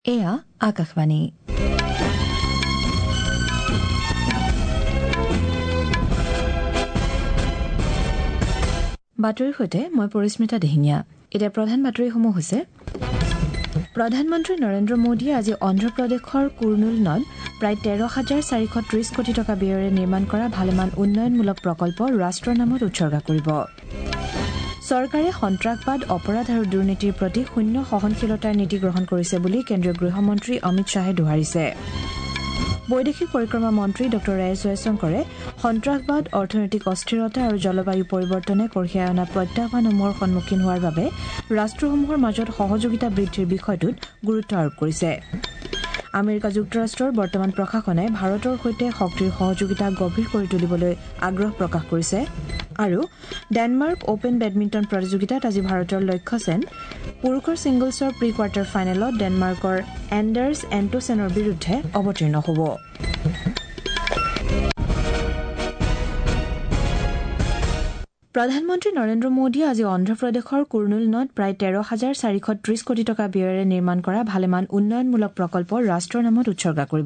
এয়া আকাশবাণী। বাতৰিৰ সৈতে মই পৰিস্মিতা দেহিনীয়া। এতিয়া প্ৰধান বাতৰিসমূহ হৈছে: প্ৰধানমন্ত্ৰী নৰেন্দ্ৰ মোদীয়ে আজি অন্ধ্ৰপ্ৰদেশৰ কুৰ্নুল নদ প্ৰায় 13,430 কোটি টকা ব্যয়েৰে নিৰ্মাণ কৰা ভালেমান উন্নয়নমূলক প্ৰকল্প ৰাষ্ট্ৰৰ নামত উৎসৰ্গা কৰিব। চৰকাৰে সন্ত্ৰাসবাদ, অপৰাধ আৰু দুৰ্নীতিৰ প্ৰতি শূন্য সহনশীলতাৰ নীতি গ্ৰহণ কৰিছে বুলি কেন্দ্ৰীয় গৃহমন্ত্ৰী অমিত শ্বাহে দোহাৰিছে। বৈদেশিক পৰিক্ৰমা মন্ত্ৰী ড এছ জয়শংকৰে সন্ত্ৰাসবাদ, অৰ্থনৈতিক অস্থিৰতা আৰু জলবায়ু পৰিৱৰ্তনে কঢ়িয়াই অনা প্ৰত্যাহ্বানসমূহৰ সন্মুখীন হোৱাৰ বাবে ৰাষ্ট্ৰসমূহৰ মাজত সহযোগিতা বৃদ্ধিৰ বিষয়টোত গুৰুত্ব আৰোপ কৰিছে। আমেৰিকা যুক্তৰাষ্ট্ৰৰ বৰ্তমান প্ৰশাসনে ভাৰতৰ সৈতে শক্তিৰ সহযোগিতা গভীৰ কৰি তুলিবলৈ আগ্ৰহ প্ৰকাশ কৰিছে। আৰু ডেনমাৰ্ক অপেন বেডমিণ্টন প্ৰতিযোগিতাত আজি ভাৰতৰ লক্ষ্য সেন পুৰুষৰ ছিংগলছৰ প্ৰি কোৱাৰ্টাৰ ফাইনেলত ডেনমাৰ্কৰ এণ্ডাৰ্ছ এণ্টোছেনৰ বিৰুদ্ধে অৱতীৰ্ণ হ'ব। প্ৰধানমন্ত্ৰী নৰেন্দ্ৰ মোদীয়ে আজি অন্ধ্ৰপ্ৰদেশৰ কুৰ্নুল নদ প্ৰায় 13,430 কোটি টকা ব্যয়েৰে নিৰ্মাণ কৰা ভালেমান উন্নয়নমূলক প্ৰকল্প ৰাষ্ট্ৰৰ নামত উৎসৰ্গা কৰিব।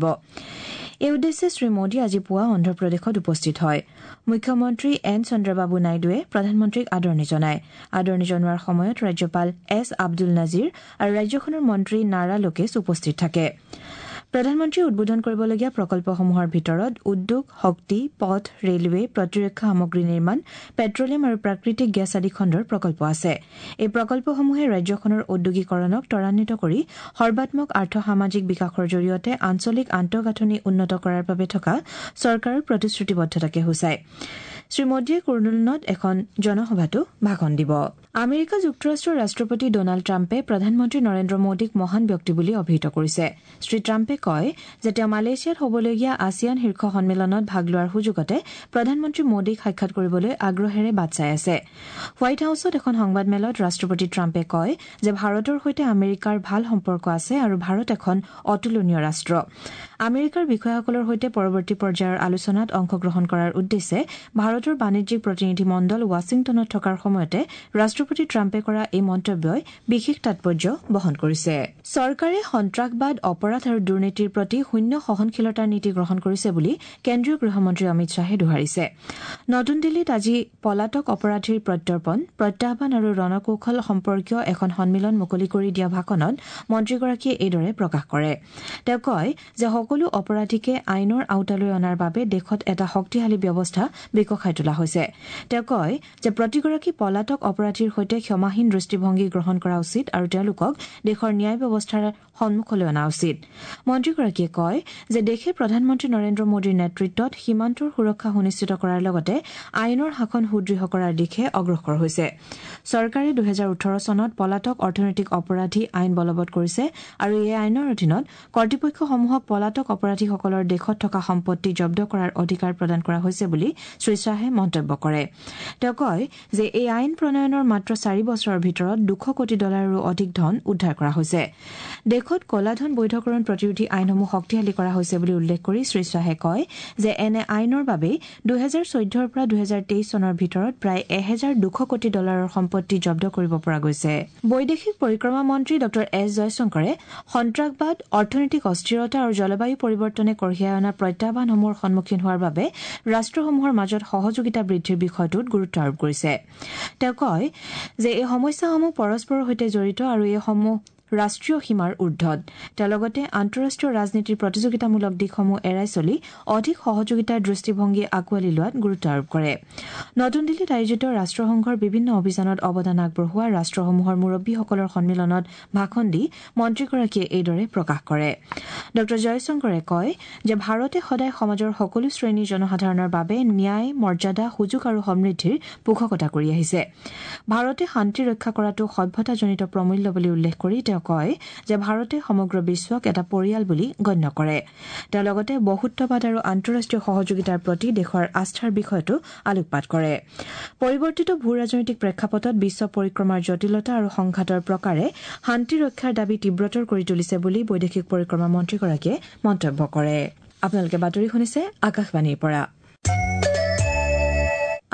এই উদ্দেশ্যে শ্ৰীমোদী আজি পুৱা অন্ধ্ৰপ্ৰদেশত উপস্থিত হয়। মুখ্যমন্ত্ৰী এন চন্দ্ৰবাবু নাইডুৱে প্ৰধানমন্ত্ৰীক আদৰণি জনায়। আদৰণি জনোৱাৰ সময়ত ৰাজ্যপাল এছ আব্দুল নাজিৰ আৰু ৰাজ্যখনৰ মন্ত্ৰী নাৰা লোকেশ উপস্থিত থাকে। প্ৰধানমন্ত্ৰীয়ে উদ্বোধন কৰিবলগীয়া প্ৰকল্পসমূহৰ ভিতৰত উদ্যোগ, শক্তি, পথ, ৰেলৱে, প্ৰতিৰক্ষা সামগ্ৰী নিৰ্মাণ, পেট্ৰলিয়াম আৰু প্ৰাকৃতিক গেছ আদি খণ্ডৰ প্ৰকল্প আছে। এই প্ৰকল্পসমূহে ৰাজ্যখনৰ ঔদ্যোগিকৰণক ত্বৰান্বিত কৰি সৰ্বাত্মক আৰ্থ-সামাজিক বিকাশৰ জৰিয়তে আঞ্চলিক আন্তঃগাঁথনি উন্নত কৰাৰ বাবে থকা চৰকাৰৰ প্ৰতিশ্ৰুতিবদ্ধতাকে সূচায়। শ্ৰীমোদীয়ে কুৰ্নুলত এখন জনসভাতো ভাষণ দিব। আমেৰিকা যুক্তৰাষ্ট্ৰৰ ৰাষ্ট্ৰপতি ডনাল্ড ট্ৰাম্পে প্ৰধানমন্ত্ৰী নৰেন্দ্ৰ মোদীক মহান ব্যক্তি বুলি অভিহিত কৰিছে। শ্ৰীট্ৰাম্পে কয় যে তেওঁ মালয়েছিয়াত হ'বলগীয়া আছিয়ান শীৰ্ষ সন্মিলনত ভাগ লোৱাৰ সুযোগতে প্ৰধানমন্ত্ৰী মোদীক সাক্ষাৎ কৰিবলৈ আগ্ৰহেৰে বাট চাই আছে। হোৱাইট হাউছত এখন সংবাদমেলত ৰাষ্ট্ৰপতি ট্ৰাম্পে কয় যে ভাৰতৰ সৈতে আমেৰিকাৰ ভাল সম্পৰ্ক আছে আৰু ভাৰত এখন অতুলনীয় ৰাষ্ট্ৰ। আমেৰিকাৰ বিষয়াসকলৰ সৈতে পৰৱৰ্তী পৰ্যায়ৰ আলোচনাত অংশগ্ৰহণ কৰাৰ উদ্দেশ্যে ভাৰতৰ বাণিজ্যিক প্ৰতিনিধি মণ্ডল ৱাশ্বিংটনত থকাৰ সময়তে ৰাষ্ট্ৰপতি ট্ৰাম্পে কৰা এই মন্তব্যই বিশেষ তাৎপৰ্য বহন কৰিছে। চৰকাৰে সন্ত্ৰাসবাদ, অপৰাধ আৰু দুৰ্নীতিৰ প্ৰতি শূন্য সহনশীলতাৰ নীতি গ্ৰহণ কৰিছে বুলি কেন্দ্ৰীয় গৃহমন্ত্ৰী অমিত শ্বাহে দোহাৰিছে। নতুন দিল্লীত আজি পলাতক অপৰাধীৰ প্ৰত্যৰ্পণ, প্ৰত্যাহ্বান আৰু ৰণকৌশল সম্পৰ্কীয় এখন সন্মিলন মুকলি কৰি দিয়া ভাষণত মন্ত্ৰীগৰাকীয়ে এইদৰে প্ৰকাশ কৰে। তেওঁ কয় যে সকলো অপৰাধীকে আইনৰ আওতালৈ অনাৰ বাবে দেশত এটা শক্তিশালী ব্যৱস্থা বিকশাই তোলা হৈছে। তেওঁ কয় যে প্ৰতিগৰাকী পলাতক অপৰাধীৰ সৈতে ক্ষমাহীন দৃষ্টিভংগী গ্ৰহণ কৰা উচিত আৰু তেওঁলোকক দেশৰ ন্যায় ব্যৱস্থাৰ সন্মুখলৈ অনা উচিত। মন্ত্ৰীগৰাকীয়ে কয় যে দেশে প্ৰধানমন্ত্ৰী নৰেন্দ্ৰ মোদীৰ নেতৃত্বত সীমান্তৰ সুৰক্ষা সুনিশ্চিত কৰাৰ লগতে আইনৰ শাসন সুদৃঢ় কৰাৰ দিশে অগ্ৰসৰ হৈছে। চৰকাৰে 2018 চনত পলাতক অৰ্থনৈতিক অপৰাধী আইন বলবৎ কৰিছে আৰু এই আইনৰ অধীনত কৰ্তৃপক্ষসমূহক পলাতক অপৰাধীসকলৰ দেশত থকা সম্পত্তি জব্দ কৰাৰ অধিকাৰ প্ৰদান কৰা হৈছে বুলি শ্ৰীশ্বাহে মন্তব্য কৰে। তেওঁ কয় যে এই আইন প্ৰণয়নৰ মাত্ৰ 4 বছৰৰ ভিতৰত $200 কোটি অধিক ধন উদ্ধাৰ কৰা হৈছে। দেশত কলাধন বৈধকৰণ প্ৰতিৰোধী আইনসমূহ শক্তিশালী কৰা হৈছে বুলি উল্লেখ কৰি শ্ৰীশ্বাহে কয় যে এনে আইনৰ বাবেই 2014 পৰা 2023 চনৰ ভিতৰত প্ৰায় $1,200 কোটি সম্পত্তি জব্দ কৰিব পৰা গৈছে। বৈদেশিক পৰিক্ৰমা মন্ত্ৰী ড এছ জয়শংকৰে সন্ত্ৰাসবাদ, অৰ্থনৈতিক অস্থিৰতা আৰু জলবায়ু পৰিৱৰ্তনে কঢ়িয়াই অনা প্ৰত্যাহ্বানসমূহৰ সন্মুখীন হোৱাৰ বাবে ৰাষ্ট্ৰসমূহৰ মাজত সহযোগিতা বৃদ্ধিৰ বিষয়টোত গুৰুত্ব আৰোপ কৰিছে। তেওঁ কয় যে এই সমস্যাসমূহ পৰস্পৰৰ সৈতে জড়িত আৰু এইসমূহ ৰাষ্ট্ৰীয় সীমাৰ ঊৰ্ধত। তেওঁ লগতে আন্তঃৰাষ্ট্ৰীয় ৰাজনীতিৰ প্ৰতিযোগিতামূলক দিশসমূহ এৰাই চলি অধিক সহযোগিতাৰ দৃষ্টিভংগী আঁকোৱালি লোৱাত গুৰুত্ব আৰোপ কৰে। নতুন দিল্লীত আয়োজিত ৰাষ্ট্ৰসংঘৰ বিভিন্ন অভিযানত অৱদান আগবঢ়োৱা ৰাষ্ট্ৰসমূহৰ মুৰব্বীসকলৰ সন্মিলনত ভাষণ দি মন্ত্ৰীগৰাকীয়ে এইদৰে প্ৰকাশ কৰে। ড জয়শংকৰে কয় যে ভাৰতে সদায় সমাজৰ সকলো শ্ৰেণীৰ জনসাধাৰণৰ বাবে ন্যায়, মৰ্যাদা, সুযোগ আৰু সমৃদ্ধিৰ পোষকতা কৰি আহিছে। ভাৰতে শান্তি ৰক্ষা কৰাটো সভ্যতাজনিত প্ৰমূল্য বুলি উল্লেখ কৰি তেওঁ কয় যে ভাৰতে সমগ্ৰ বিশ্বক এটা পৰিয়াল বুলি গণ্য কৰে। তেওঁ লগতে বহুত্ববাদ আৰু আন্তঃৰাষ্ট্ৰীয় সহযোগিতাৰ প্ৰতি দেশৰ আস্থাৰ বিষয়টো আলোকপাত কৰে। পৰিৱৰ্তিত ভূ-ৰাজনৈতিক প্ৰেক্ষাপটত বিশ্ব পৰিক্ৰমাৰ জটিলতা আৰু সংঘাতৰ প্ৰকাৰে শান্তি ৰক্ষাৰ দাবী তীব্ৰতৰ কৰি তুলিছে বুলি বৈদেশিক পৰিক্ৰমা মন্ত্ৰীগৰাকীয়ে মন্তব্য কৰে। আপোনালোকে বাতৰি শুনিছে আকাশবাণীৰ পৰা।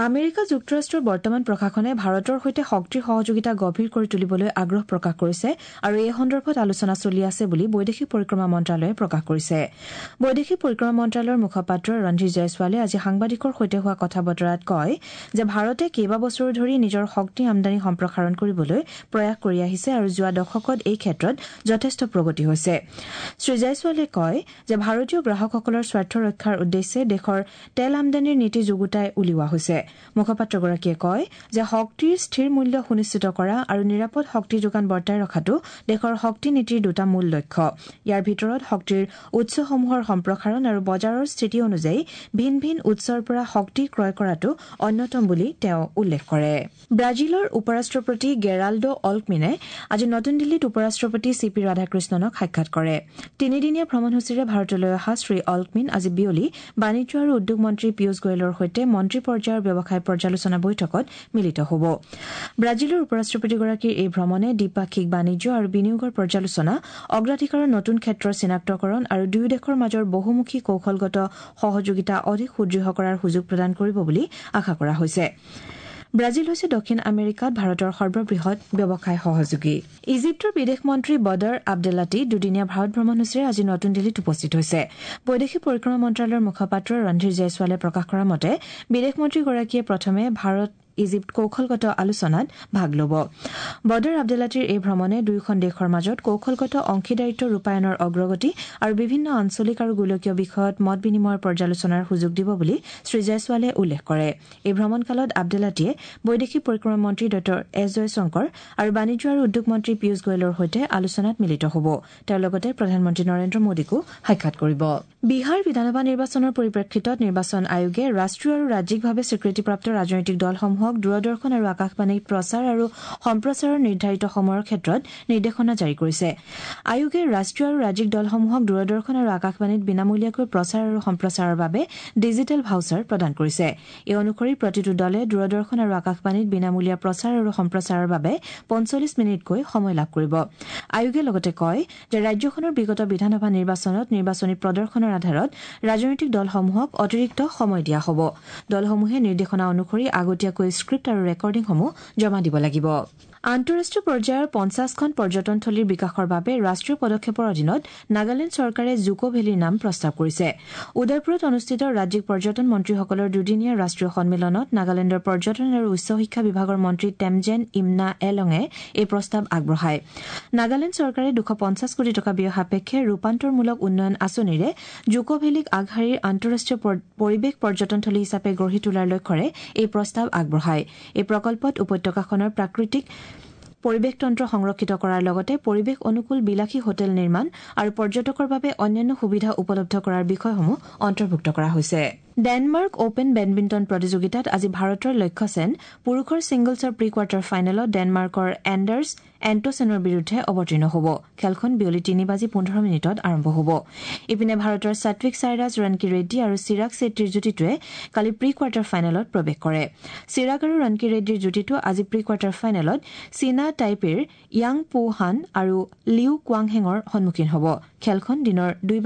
আমেৰিকা যুক্তৰাষ্ট্ৰৰ বৰ্তমান প্ৰশাসনে ভাৰতৰ সৈতে শক্তিৰ সহযোগিতা গভীৰ কৰি তুলিবলৈ আগ্ৰহ প্ৰকাশ কৰিছে আৰু এই সন্দৰ্ভত আলোচনা চলি আছে বুলি বৈদেশিক পৰিক্ৰমা মন্ত্ৰালয়ে প্ৰকাশ কৰিছে। বৈদেশিক পৰিক্ৰমা মন্ত্ৰালয়ৰ মুখপাত্ৰ ৰণধীৰ জয়ছোৱালে আজি সাংবাদিকৰ সৈতে হোৱা কথা বতৰাত কয় যে ভাৰতে কেইবাবছৰো ধৰি নিজৰ শক্তি আমদানি সম্প্ৰসাৰণ কৰিবলৈ প্ৰয়াস কৰি আহিছে আৰু যোৱা দশকত এই ক্ষেত্ৰত যথেষ্ট প্ৰগতি হৈছে। শ্ৰী জয়ছোৱালে কয় যে ভাৰতীয় গ্ৰাহকসকলৰ স্বাৰ্থ ৰক্ষাৰ উদ্দেশ্যে দেশৰ তেল আমদানিৰ নীতি যুগুতাই উলিওৱা হৈছে। মুখপাত্ৰগৰাকীয়ে কয় যে শক্তিৰ স্থিৰ মূল্য সুনিশ্চিত কৰা আৰু নিৰাপদ শক্তি যোগান বৰ্তাই ৰখাটো দেশৰ শক্তি নীতিৰ দুটা মূল লক্ষ্য। ইয়াৰ ভিতৰত শক্তিৰ উৎসসমূহৰ সম্প্ৰসাৰণ আৰু বজাৰৰ স্থিতি অনুযায়ী ভিন ভিন উৎসৰ পৰা শক্তি ক্ৰয় কৰাটো অন্যতম বুলি তেওঁ উল্লেখ কৰে। ব্ৰাজিলৰ উপৰাষ্ট্ৰপতি গেৰাল্ডো অল্কমিনে আজি নতুন দিল্লীত উপৰাষ্ট্ৰপতি চি পি ৰাধাকৃষ্ণনক সাক্ষাৎ কৰে। তিনিদিনীয়া ভ্ৰমণসূচীৰে ভাৰতলৈ অহা শ্ৰী অল্কমিন আজি বিয়লি বাণিজ্য আৰু উদ্যোগ মন্ত্ৰী পীয়ুষ গোৱেলৰ সৈতে মন্ত্ৰী পৰ্যায়ৰ ব্যৱসায় পৰ্যালোচনা বৈঠকত মিলিত হ'ব। ব্ৰাজিলৰ উপৰাষ্ট্ৰপতিগৰাকীৰ এই ভ্ৰমণে দ্বিপাক্ষিক বাণিজ্য আৰু বিনিয়োগৰ পৰ্যালোচনা, অগ্ৰাধিকাৰৰ নতুন ক্ষেত্ৰৰ চিনাক্তকৰণ আৰু দুয়ো দেশৰ মাজৰ বহুমুখী কৌশলগত সহযোগিতা অধিক সুদৃঢ় কৰাৰ সুযোগ প্ৰদান কৰিব বুলি আশা কৰা হৈছে। ব্ৰাজিল হৈছে দক্ষিণ আমেৰিকাত ভাৰতৰ সৰ্ববৃহৎ ব্যৱসায় সহযোগী। ইজিপ্তৰ বিদেশ মন্ত্ৰী বদৰ আব্দেলাটি দুদিনীয়া ভাৰত ভ্ৰমণসূচীৰে আজি নতুন দিল্লীত উপস্থিত হৈছে। বৈদেশিক পৰিক্ৰমা মন্ত্ৰালয়ৰ মুখপাত্ৰ ৰণধীৰ জয়ছোৱালে প্ৰকাশ কৰা মতে বিদেশ মন্ত্ৰীগৰাকীয়ে প্ৰথমে ভাৰত ইজিপ্ত কৌশলগত আলোচনাত ভাগ ল'ব। বদৰ আব্দেলাটিৰ এই ভ্ৰমণে দুয়োখন দেশৰ মাজত কৌশলগত অংশীদাৰিত্ব ৰূপায়ণৰ অগ্ৰগতি আৰু বিভিন্ন আঞ্চলিক আৰু গোলকীয় বিষয়ত মত বিনিময়ৰ পৰ্যালোচনাৰ সুযোগ দিব বুলি শ্ৰী জয়ছোৱালে উল্লেখ কৰে। এই ভ্ৰমণকালত আব্দেলাটিয়ে বৈদেশিক পৰিক্ৰমা মন্ত্ৰী ড এছ জয়শংকৰ আৰু বাণিজ্য আৰু উদ্যোগ মন্ত্ৰী পীয়ুষ গোৱেলৰ সৈতে আলোচনাত মিলিত হ'ব। তেওঁৰ লগতে প্ৰধানমন্ত্ৰী নৰেন্দ্ৰ মোদীকো সাক্ষাৎ কৰিব। বিহাৰ বিধানসভা নিৰ্বাচনৰ পৰিপ্ৰেক্ষিতত নিৰ্বাচন আয়োগে ৰাষ্ট্ৰীয় আৰু ৰাজ্যিকভাৱে স্বীকৃতিপ্ৰাপ্ত ৰাজনৈতিক দলসমূহক দূৰদৰ্শন আৰু আকাশবাণীত প্ৰচাৰ আৰু সম্প্ৰচাৰৰ নিৰ্ধাৰিত সময়ৰ ক্ষেত্ৰত নিৰ্দেশনা জাৰি কৰিছে। আয়োগে ৰাষ্ট্ৰীয় আৰু ৰাজ্যিক দলসমূহক দূৰদৰ্শন আৰু আকাশবাণীত বিনামূলীয়াকৈ প্ৰচাৰ আৰু সম্প্ৰচাৰৰ বাবে ডিজিটেল ভাউচাৰ প্ৰদান কৰিছে। এই অনুসৰি প্ৰতিটো দলে দূৰদৰ্শন আৰু আকাশবাণীত বিনামূলীয়া প্ৰচাৰ আৰু সম্প্ৰচাৰৰ বাবে ৪৫ মিনিটকৈ সময় লাভ কৰিব। আয়োগে লগতে কয় যে ৰাজ্যখনৰ বিগত বিধানসভা নিৰ্বাচনত নিৰ্বাচনী প্ৰদৰ্শনৰ আধাৰত ৰাজনৈতিক দলসমূহক অতিৰিক্ত সময় দিয়া হ'ব। দলসমূহে নিৰ্দেশনা অনুসৰি আগতীয়াকৈ স্ক্ৰিপ্ট আৰু ৰেকৰ্ডিংসমূহ জমা দিব লাগিব। আন্তঃৰাষ্ট্ৰীয় পৰ্যায়ৰ ৫০খন পৰ্যটনথলীৰ বিকাশৰ বাবে ৰাষ্ট্ৰীয় পদক্ষেপৰ অধীনত নাগালেণ্ড চৰকাৰে জুক' ভেলীৰ নাম প্ৰস্তাৱ কৰিছে। উদয়পুৰত অনুষ্ঠিত ৰাজ্যিক পৰ্যটন মন্ত্ৰীসকলৰ দুদিনীয়া ৰাষ্ট্ৰীয় সন্মিলনত নাগালেণ্ডৰ পৰ্যটন আৰু উচ্চ শিক্ষা বিভাগৰ মন্ত্ৰী টেমজেন ইমনা এলঙে এই প্ৰস্তাৱ আগবঢ়ায়। নাগালেণ্ড চৰকাৰে ২৫০ কোটি টকা ব্যয় সাপেক্ষে ৰূপান্তৰমূলক উন্নয়ন আঁচনিৰে জুক' ভেলীক আগশাৰীৰ আন্তঃৰাষ্ট্ৰীয় পৰিৱেশ পৰ্যটনথলী হিচাপে গঢ়ি তোলাৰ লক্ষ্যৰে এই প্ৰস্তাৱ আগবঢ়ায়। এই প্ৰকল্পত উপত্যকাখনৰ প্ৰাকৃতিক পৰিৱেশতন্ত্ৰ সংৰক্ষিত কৰাৰ লগতে পৰিৱেশ অনুকূল বিলাসী হোটেল নিৰ্মাণ আৰু পৰ্যটকৰ বাবে অন্যান্য সুবিধা উপলব্ধ কৰাৰ বিষয়সমূহ অন্তৰ্ভুক্ত কৰা হৈছে। ডেনমাৰ্ক অপেন বেডমিণ্টন প্ৰতিযোগিতাত আজি ভাৰতৰ লক্ষ্য সেন পুৰুষৰ ছিংগলছৰ প্ৰি কোৱাৰ্টাৰ ফাইনেলত ডেনমাৰ্কৰ এণ্ডাৰ্ছ এণ্টছেনৰ বিৰুদ্ধে অৱতীৰ্ণ হ'ব। খেলখন বিয়লি ৩:১৫ আৰম্ভ হ'ব। ইপিনে ভাৰতৰ সাত্বিক সাইৰাজ, ৰাণকী ৰেড্ডী আৰু চিৰাগ ছেট্টীৰ যুটিটোৱে কালি প্ৰি কোৱাৰ্টাৰ ফাইনেলত প্ৰৱেশ কৰে। চিৰাগ আৰু ৰাণকী ৰেড্ডীৰ যুটিটো আজি প্ৰি কোৱাৰ্টাৰ ফাইনেলত চীনা টাইপেৰ য়াং পু হান আৰু লিউ কুৱাংহেঙৰ সন্মুখীন হ'ব। খেলখন দিনৰ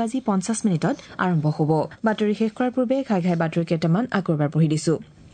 ২:৫০ আৰম্ভ হ'ব। বাতৰি শেষ কৰাৰ পূৰ্বে ঘাই বাতৰি কেইটামান আকৌ এবাৰ পঢ়ি দিছো।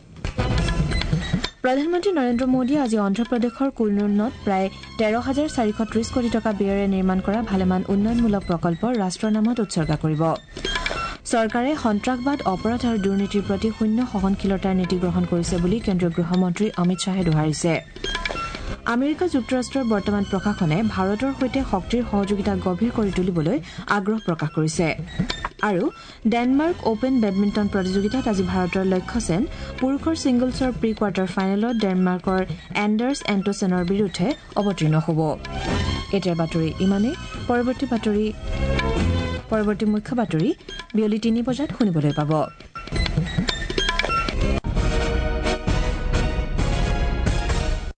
প্ৰধানমন্ত্ৰী নৰেন্দ্ৰ মোদীয়ে আজি অন্ধ্ৰপ্ৰদেশৰ কুৰ্নুলত প্ৰায় ১৩,৪৩০ কোটি টকা ব্যয়েৰে নিৰ্মাণ কৰা ভালেমান উন্নয়নমূলক প্ৰকল্প ৰাষ্ট্ৰৰ নামত উৎসৰ্গা কৰিব। চৰকাৰে সন্ত্ৰাসবাদ, অপৰাধ আৰু দুৰ্নীতিৰ প্ৰতি শূন্য সহনশীলতাৰ নীতি গ্ৰহণ কৰিছে বুলি কেন্দ্ৰীয় গৃহমন্ত্ৰী অমিত শ্বাহে দোহাৰিছে। আমেৰিকা যুক্তৰাষ্ট্ৰৰ বৰ্তমান প্ৰশাসনে ভাৰতৰ সৈতে শক্তিৰ সহযোগিতা গভীৰ কৰি তুলিবলৈ আগ্ৰহ প্ৰকাশ কৰিছে। আৰু ডেনমাৰ্ক অপেন বেডমিণ্টন প্ৰতিযোগিতাত আজি ভাৰতৰ লক্ষ্য সেন পুৰুষৰ ছিংগলছৰ প্ৰি কোৱাৰ্টাৰ ফাইনেলত ডেনমাৰ্কৰ এণ্ডাৰ্ছ এণ্টছেনৰ বিৰুদ্ধে অৱতীৰ্ণ হ'ব। এতিয়াৰ বাতৰি ইমানেই। পৰৱৰ্তী মুখ্য বাতৰি বিয়লি ৩ বজাত শুনিবলৈ পাব।